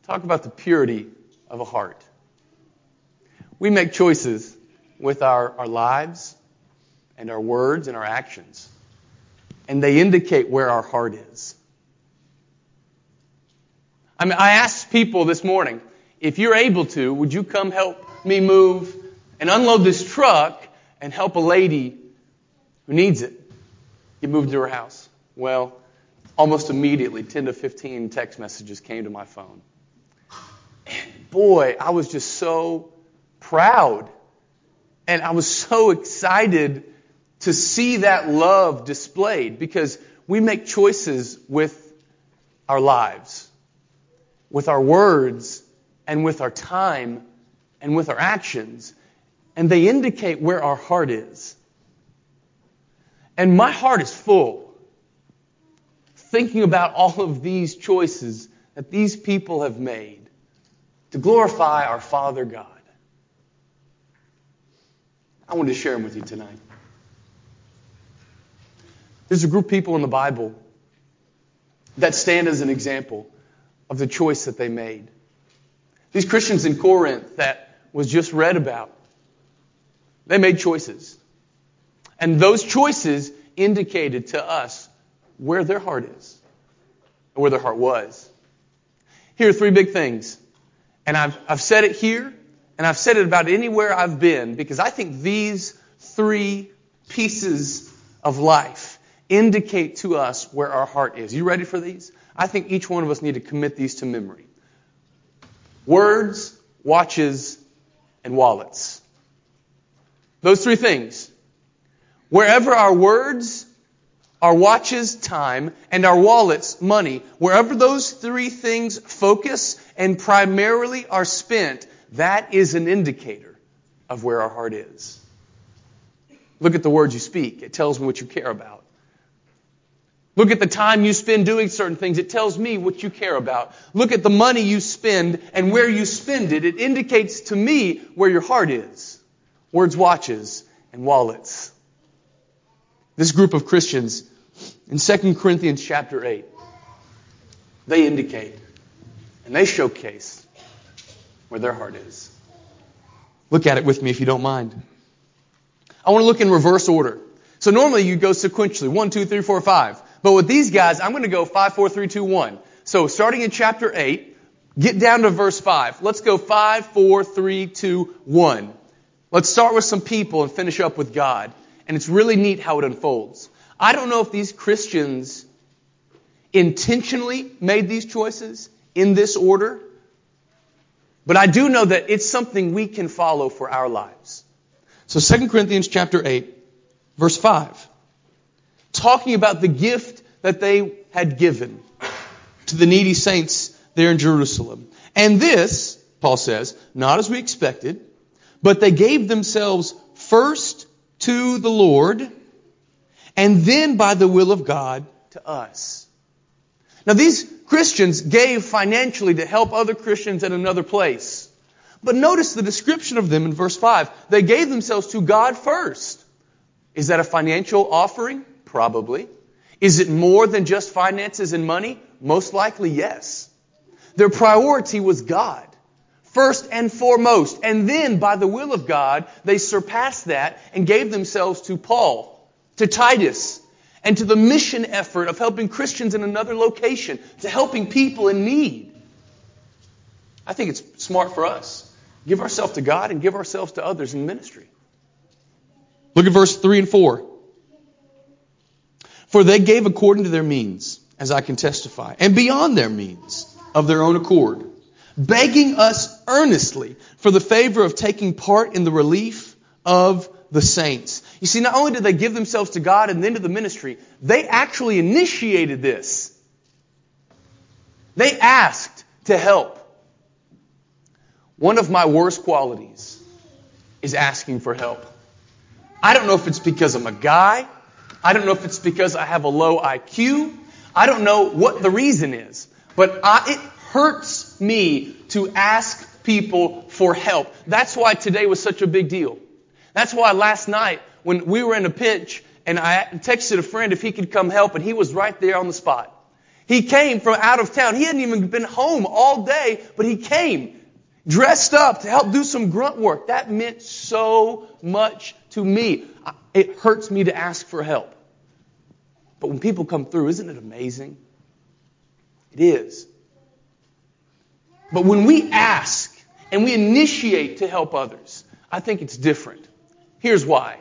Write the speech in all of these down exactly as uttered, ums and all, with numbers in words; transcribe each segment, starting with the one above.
talk about the purity of a heart. We make choices with our, our lives and our words and our actions, and they indicate where our heart is. I mean, I asked people this morning, if you're able to, would you come help me move and unload this truck and help a lady who needs it get moved to her house? Well, almost immediately, ten to fifteen text messages came to my phone. And boy, I was just so proud. And I was so excited to see that love displayed, because we make choices with our lives, with our words, and with our time, and with our actions. And they indicate where our heart is. And my heart is full, thinking about all of these choices that these people have made to glorify our Father God. I wanted to share them with you tonight. There's a group of people in the Bible that stand as an example of the choice that they made. These Christians in Corinth that was just read about, they made choices. And those choices indicated to us where their heart is, or where their heart was. Here are three big things. And I've, I've said it here, and I've said it about anywhere I've been, because I think these three pieces of life indicate to us where our heart is. You ready for these? I think each one of us need to commit these to memory. Words, watches, and wallets. Those three things. Wherever our words, our watches, time, and our wallets, money, wherever those three things focus and primarily are spent, that is an indicator of where our heart is. Look at the words you speak. It tells me what you care about. Look at the time you spend doing certain things. It tells me what you care about. Look at the money you spend and where you spend it. It indicates to me where your heart is. Words, watches, and wallets. This group of Christians in Second Corinthians chapter eight, they indicate and they showcase where their heart is. Look at it with me if you don't mind. I want to look in reverse order. So normally you go sequentially, one, two, three, four, five. But with these guys, I'm going to go five, four, three, two, one. So starting in chapter eight, get down to verse five. Let's go five, four, three, two, one. Let's start with some people and finish up with God. And it's really neat how it unfolds. I don't know if these Christians intentionally made these choices in this order, but I do know that it's something we can follow for our lives. So Second Corinthians chapter eight, verse five. Talking about the gift that they had given to the needy saints there in Jerusalem. And this, Paul says, not as we expected, but they gave themselves first to the Lord, and then by the will of God to us. Now these Christians gave financially to help other Christians in another place. But notice the description of them in verse five. They gave themselves to God first. Is that a financial offering? Probably. Is it more than just finances and money? Most likely, yes. Their priority was God, first and foremost. And then, by the will of God, they surpassed that and gave themselves to Paul, to Titus, and to the mission effort of helping Christians in another location, to helping people in need. I think it's smart for us. Give ourselves to God and give ourselves to others in ministry. Look at verse three and four. For they gave according to their means, as I can testify, and beyond their means, of their own accord, begging us earnestly for the favor of taking part in the relief of the saints. You see, not only did they give themselves to God and then to the ministry, they actually initiated this. They asked to help. One of my worst qualities is asking for help. I don't know if it's because I'm a guy. I don't know if it's because I have a low I Q. I don't know what the reason is. But I, it hurts me to ask people for help. That's why today was such a big deal. That's why last night when we were in a pinch and I texted a friend if he could come help, and he was right there on the spot. He came from out of town. He hadn't even been home all day, but he came dressed up to help do some grunt work. That meant so much to me. It hurts me to ask for help. But when people come through, isn't it amazing? It is. But when we ask and we initiate to help others, I think it's different. Here's why.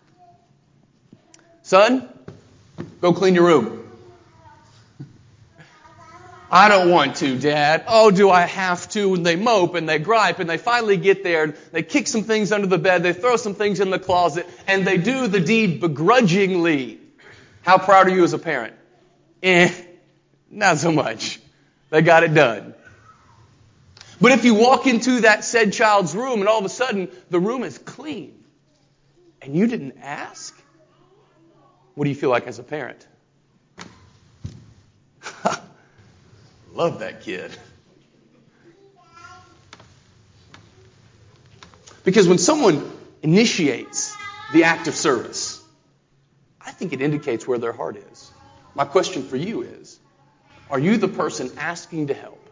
Son, go clean your room. I don't want to, Dad. Oh, do I have to? And they mope and they gripe and they finally get there and they kick some things under the bed, they throw some things in the closet, and they do the deed begrudgingly. How proud are you as a parent? Eh, not so much. They got it done. But if you walk into that said child's room and all of a sudden the room is clean and you didn't ask, what do you feel like as a parent? Love that kid. Because when someone initiates the act of service, I think it indicates where their heart is. My question for you is, are you the person asking to help?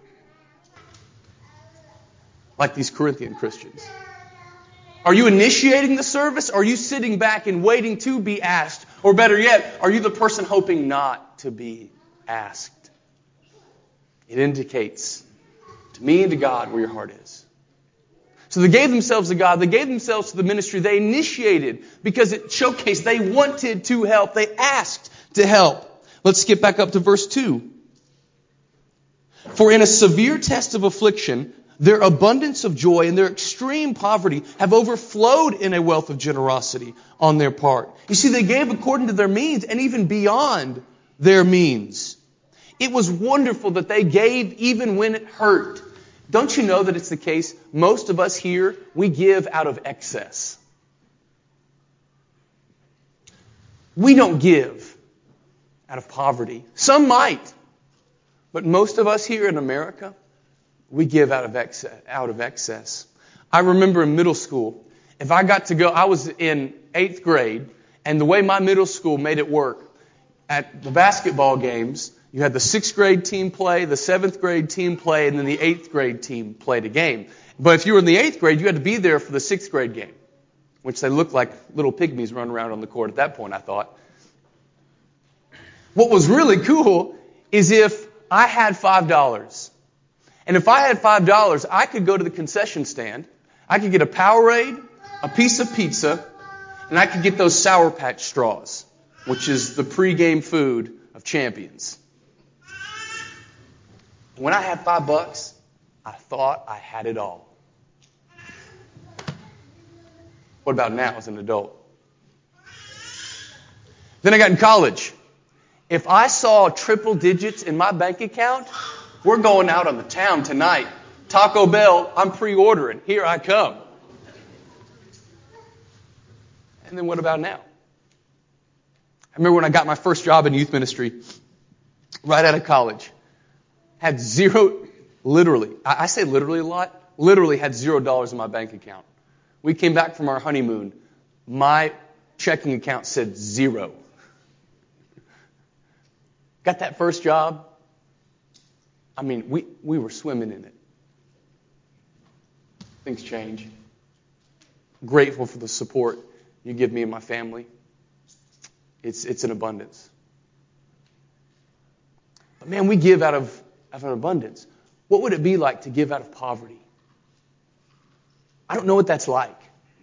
Like these Corinthian Christians. Are you initiating the service? Or are you sitting back and waiting to be asked? Or better yet, are you the person hoping not to be asked? It indicates to me and to God where your heart is. So they gave themselves to God. They gave themselves to the ministry. They initiated because it showcased they wanted to help. They asked to help. Let's skip back up to verse two. For in a severe test of affliction, their abundance of joy and their extreme poverty have overflowed in a wealth of generosity on their part. You see, they gave according to their means and even beyond their means. It was wonderful that they gave even when it hurt. Don't you know that it's the case? Most of us here, we give out of excess. We don't give out of poverty. Some might. But most of us here in America, we give out of excess. Out of excess. I remember in middle school, if I got to go, I was in eighth grade, and the way my middle school made it work, at the basketball games, you had the sixth grade team play, the seventh grade team play, and then the eighth grade team played a game. But if you were in the eighth grade, you had to be there for the sixth grade game, which they looked like little pygmies running around on the court at that point, I thought. What was really cool is if I had five dollars. And if I had five dollars, I could go to the concession stand, I could get a Powerade, a piece of pizza, and I could get those Sour Patch straws, which is the pregame food of champions. When I had five bucks, I thought I had it all. What about now as an adult? Then I got in college. If I saw triple digits in my bank account, we're going out on the town tonight. Taco Bell, I'm pre-ordering. Here I come. And then what about now? I remember when I got my first job in youth ministry, right out of college. Had zero, literally, I say literally a lot, literally had zero dollars in my bank account. We came back from our honeymoon. My checking account said zero. Got that first job. I mean, we, we were swimming in it. Things change. Grateful for the support you give me and my family. It's, it's an abundance. But man, we give out of Out of an abundance. What would it be like to give out of poverty? I don't know what that's like.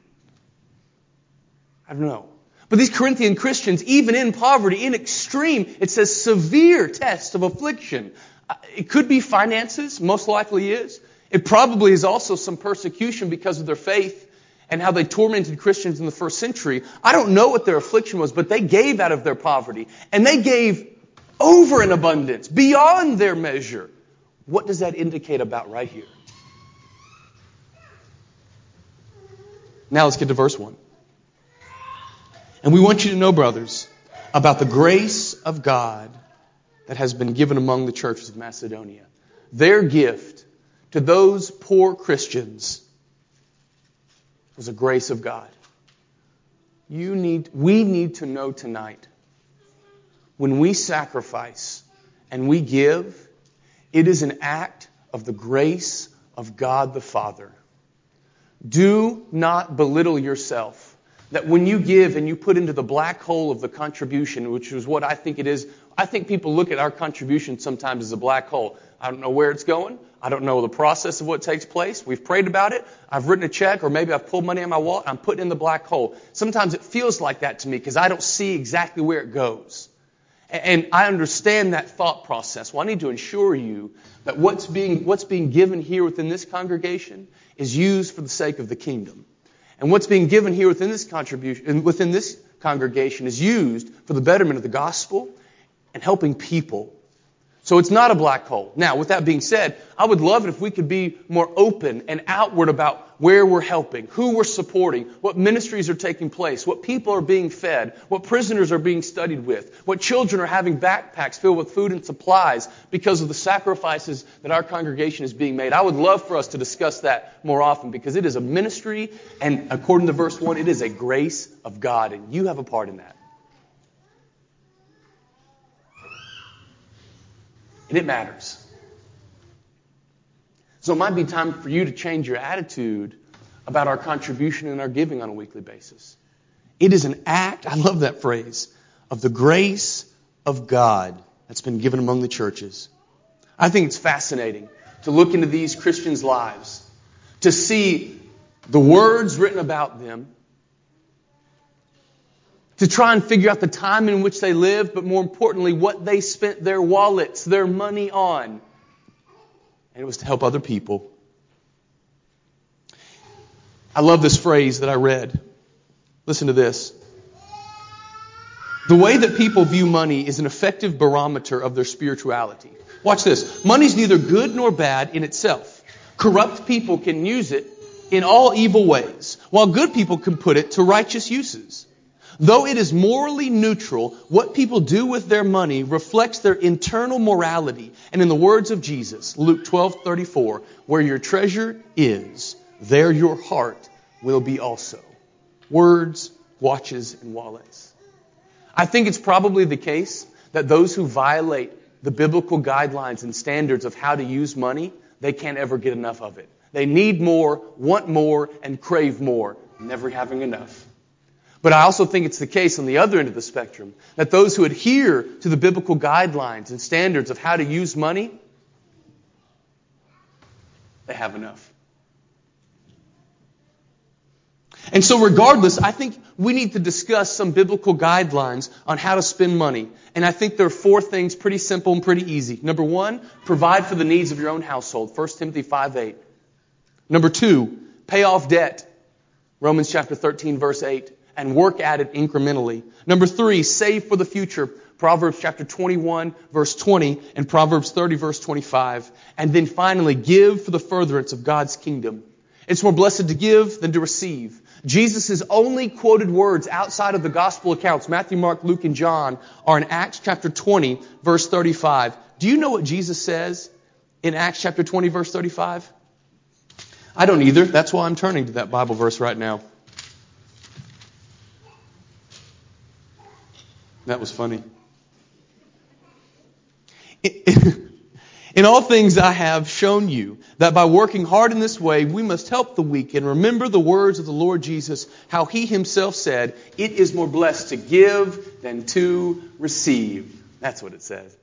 I don't know. But these Corinthian Christians, even in poverty, in extreme, it says severe test of affliction. It could be finances, most likely is. It probably is also some persecution because of their faith and how they tormented Christians in the first century. I don't know what their affliction was, but they gave out of their poverty. And they gave over an abundance, beyond their measure. What does that indicate about right here? Now let's get to verse one. And we want you to know, brothers, about the grace of God that has been given among the churches of Macedonia. Their gift to those poor Christians was a grace of God. You need, we need to know tonight, when we sacrifice and we give, it is an act of the grace of God the Father. Do not belittle yourself. That when you give and you put into the black hole of the contribution, which is what I think it is, I think people look at our contribution sometimes as a black hole. I don't know where it's going. I don't know the process of what takes place. We've prayed about it. I've written a check, or maybe I've pulled money in my wallet. I'm putting it in the black hole. Sometimes it feels like that to me because I don't see exactly where it goes. And I understand that thought process. Well, I need to assure you that what's being, what's being given here within this congregation is used for the sake of the kingdom. And what's being given here within this contribution, within this congregation is used for the betterment of the gospel and helping people. So it's not a black hole. Now, with that being said, I would love it if we could be more open and outward about where we're helping, who we're supporting, what ministries are taking place, what people are being fed, what prisoners are being studied with, what children are having backpacks filled with food and supplies because of the sacrifices that our congregation is being made. I would love for us to discuss that more often because it is a ministry, and according to verse one, it is a grace of God, and you have a part in that. And it matters. So it might be time for you to change your attitude about our contribution and our giving on a weekly basis. It is an act, I love that phrase, of the grace of God that's been given among the churches. I think it's fascinating to look into these Christians' lives, to see the words written about them, to try and figure out the time in which they lived, but more importantly, what they spent their wallets, their money on. And it was to help other people. I love this phrase that I read. Listen to this. The way that people view money is an effective barometer of their spirituality. Watch this. Money's neither good nor bad in itself. Corrupt people can use it in all evil ways, while good people can put it to righteous uses. Though it is morally neutral, what people do with their money reflects their internal morality. And in the words of Jesus, Luke twelve thirty-four, where your treasure is, there your heart will be also. Words, watches, and wallets. I think it's probably the case that those who violate the biblical guidelines and standards of how to use money, they can't ever get enough of it. They need more, want more, and crave more, never having enough. But I also think it's the case on the other end of the spectrum that those who adhere to the biblical guidelines and standards of how to use money, they have enough. And so regardless, I think we need to discuss some biblical guidelines on how to spend money. And I think there are four things, pretty simple and pretty easy. Number one, provide for the needs of your own household. First Timothy five eight. Number two, pay off debt. Romans chapter thirteen, verse eight. And work at it incrementally. Number three, save for the future. Proverbs chapter twenty-one, verse twenty, and Proverbs thirty, verse twenty-five. And then finally, give for the furtherance of God's kingdom. It's more blessed to give than to receive. Jesus' only quoted words outside of the gospel accounts, Matthew, Mark, Luke, and John, are in Acts chapter twenty, verse thirty-five. Do you know what Jesus says in Acts chapter twenty, verse thirty-five? I don't either. That's why I'm turning to that Bible verse right now. That was funny. In all things I have shown you that by working hard in this way, we must help the weak and remember the words of the Lord Jesus, how He Himself said, it is more blessed to give than to receive. That's what it says.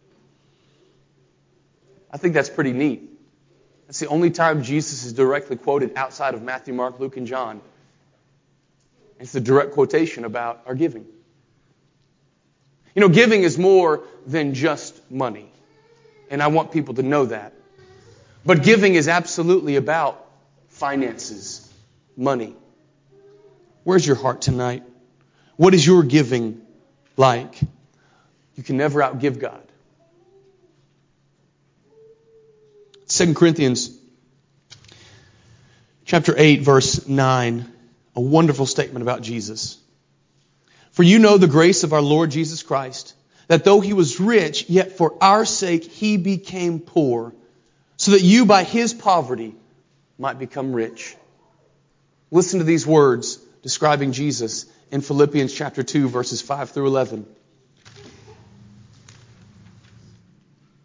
I think that's pretty neat. That's the only time Jesus is directly quoted outside of Matthew, Mark, Luke, and John. It's the direct quotation about our giving. You know, giving is more than just money. And I want people to know that. But giving is absolutely about finances, money. Where's your heart tonight? What is your giving like? You can never outgive God. Second Corinthians chapter eight, verse nine. A wonderful statement about Jesus. For you know the grace of our Lord Jesus Christ, that though He was rich, yet for our sake He became poor, so that you by His poverty might become rich. Listen to these words describing Jesus in Philippians chapter two, verses five through eleven.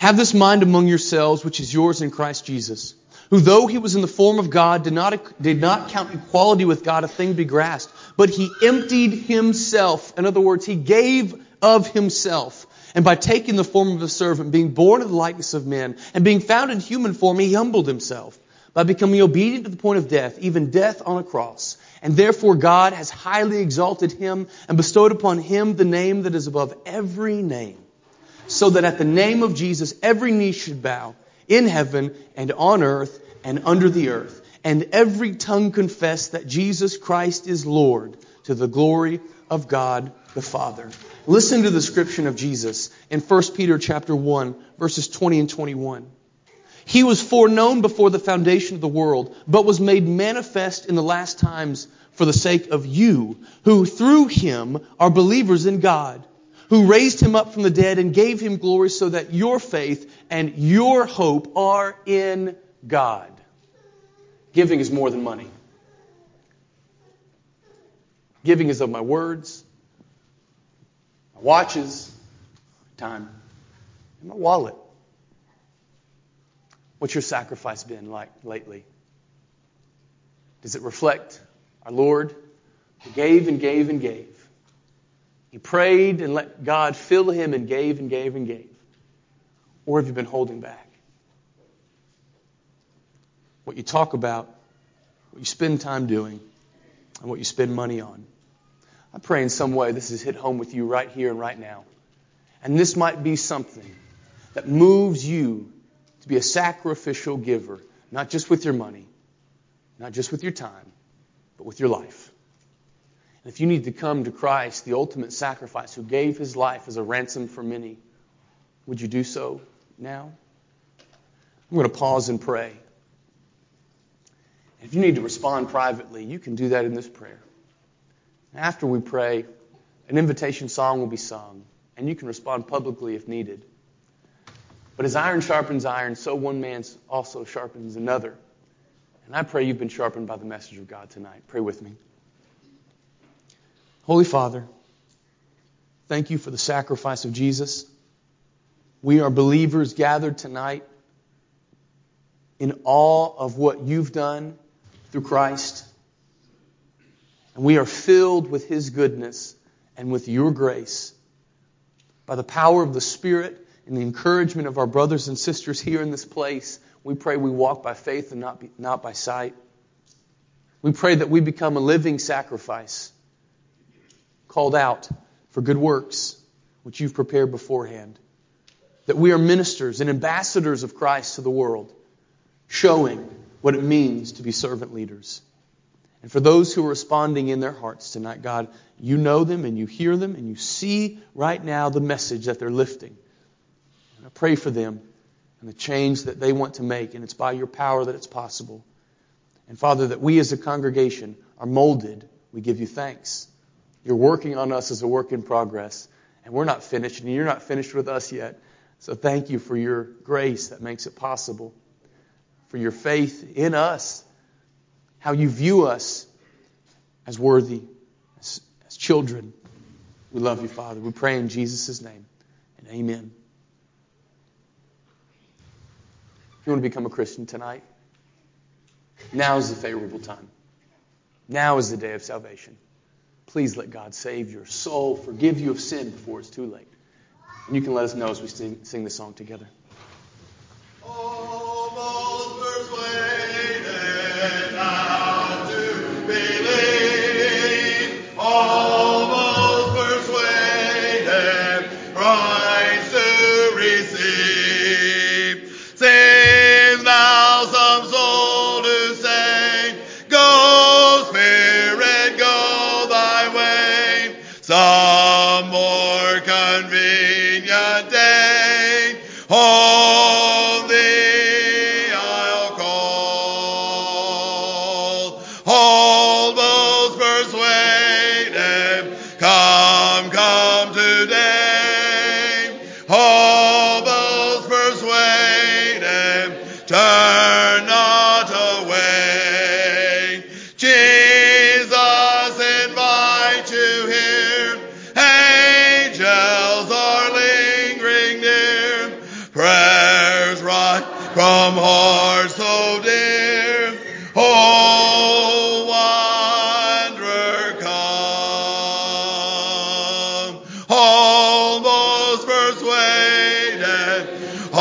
Have this mind among yourselves, which is yours in Christ Jesus, who though he was in the form of God, did not, did not count equality with God a thing to be grasped, but he emptied himself. In other words, he gave of himself. And by taking the form of a servant, being born in the likeness of men, and being found in human form, he humbled himself by becoming obedient to the point of death, even death on a cross. And therefore God has highly exalted him and bestowed upon him the name that is above every name, so that at the name of Jesus every knee should bow, in heaven and on earth and under the earth, and every tongue confess that Jesus Christ is Lord, to the glory of God the Father. Listen to the description of Jesus in First Peter chapter one, verses twenty and twenty-one. He was foreknown before the foundation of the world, but was made manifest in the last times for the sake of you, who through him are believers in God, who raised him up from the dead and gave him glory, so that your faith and your hope are in God. Giving is more than money. Giving is of my words, my watches, my time, and my wallet. What's your sacrifice been like lately? Does it reflect our Lord who gave and gave and gave? He prayed and let God fill him and gave and gave and gave. Or have you been holding back? What you talk about, what you spend time doing, and what you spend money on. I pray in some way this has hit home with you right here and right now. And this might be something that moves you to be a sacrificial giver, not just with your money, not just with your time, but with your life. And if you need to come to Christ, the ultimate sacrifice, who gave his life as a ransom for many, would you do so now? I'm going to pause and pray. If you need to respond privately, you can do that in this prayer. After we pray, an invitation song will be sung, and you can respond publicly if needed. But as iron sharpens iron, so one man also sharpens another. And I pray you've been sharpened by the message of God tonight. Pray with me. Holy Father, thank you for the sacrifice of Jesus. We are believers gathered tonight in awe of what you've done through Christ. And we are filled with his goodness and with your grace. By the power of the Spirit and the encouragement of our brothers and sisters here in this place, we pray we walk by faith and not, be, not by sight. We pray that we become a living sacrifice, called out for good works, which you've prepared beforehand. That we are ministers and ambassadors of Christ to the world, showing what it means to be servant leaders. And for those who are responding in their hearts tonight, God, you know them and you hear them and you see right now the message that they're lifting. And I pray for them and the change that they want to make, and it's by your power that it's possible. And Father, that we as a congregation are molded. We give you thanks. You're working on us as a work in progress, and we're not finished, and you're not finished with us yet. So thank you for your grace that makes it possible, for your faith in us, how you view us as worthy, as, as children. We love you, Father. We pray in Jesus' name, and amen. If you want to become a Christian tonight, now is the favorable time. Now is the day of salvation. Please let God save your soul, forgive you of sin before it's too late. And you can let us know as we sing, sing this song together. Almost persuaded now to believe. Almost persuaded Christ to receive. Save thou some soul to save. Go, Spirit, go thy way. Some more convenient day. Home thee I'll call. Almost persuaded. Come, come today. Almost persuaded. Turn not away. Jesus invite you here. Angels are lingering near. Pray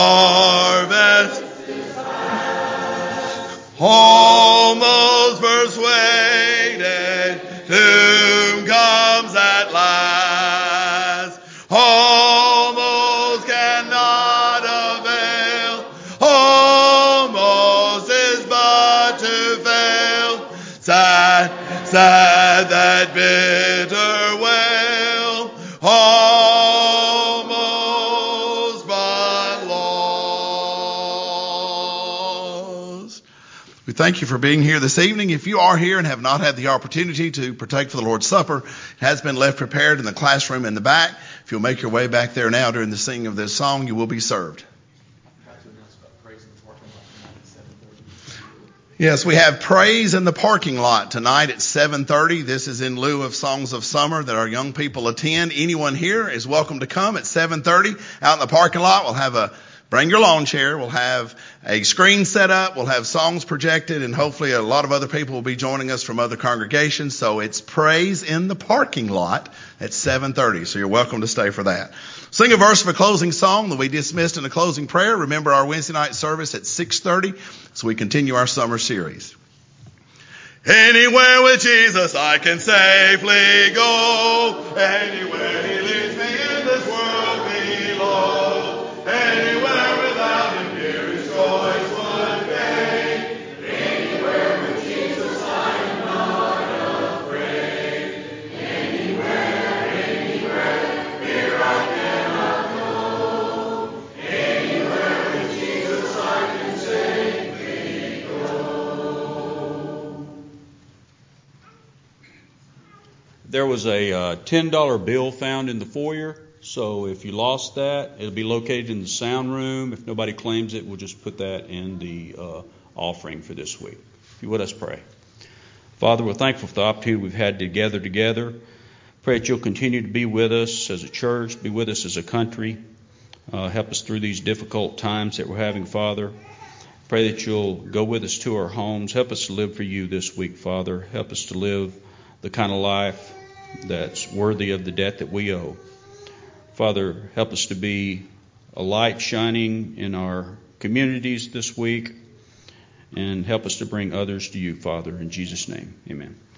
harvest. Almost persuaded, doom comes at last. Almost cannot avail, almost is but to fail. Sad, sad that bitter wail, almost but lost. We thank you for being here this evening. If you are here and have not had the opportunity to partake for the Lord's Supper, it has been left prepared in the classroom in the back. If you'll make your way back there now during the singing of this song, you will be served. Yes, we have praise in the parking lot tonight at seven thirty. This is in lieu of Songs of Summer that our young people attend. Anyone here is welcome to come at seven thirty. Out in the parking lot, we'll have a bring your lawn chair. We'll have a screen set up. We'll have songs projected, and hopefully a lot of other people will be joining us from other congregations. So it's praise in the parking lot at seven thirty. So you're welcome to stay for that. Sing a verse of a closing song that we dismissed in a closing prayer. Remember our Wednesday night service at six thirty as we continue our summer series. Anywhere with Jesus I can safely go. Anywhere he leads me in this world below. Anywhere without him here is choice one day. Anywhere with Jesus I am not afraid. Anywhere, anywhere, here I cannot go. Anywhere with Jesus I can safely go. There was a uh, ten dollar bill found in the foyer. So if you lost that, it'll be located in the sound room. If nobody claims it, we'll just put that in the uh, offering for this week. If you would, let's pray. Father, we're thankful for the opportunity we've had to gather together. Pray that you'll continue to be with us as a church, be with us as a country. Uh, help us through these difficult times that we're having, Father. Pray that you'll go with us to our homes. Help us to live for you this week, Father. Help us to live the kind of life that's worthy of the debt that we owe. Father, help us to be a light shining in our communities this week, and help us to bring others to you, Father, in Jesus' name. Amen.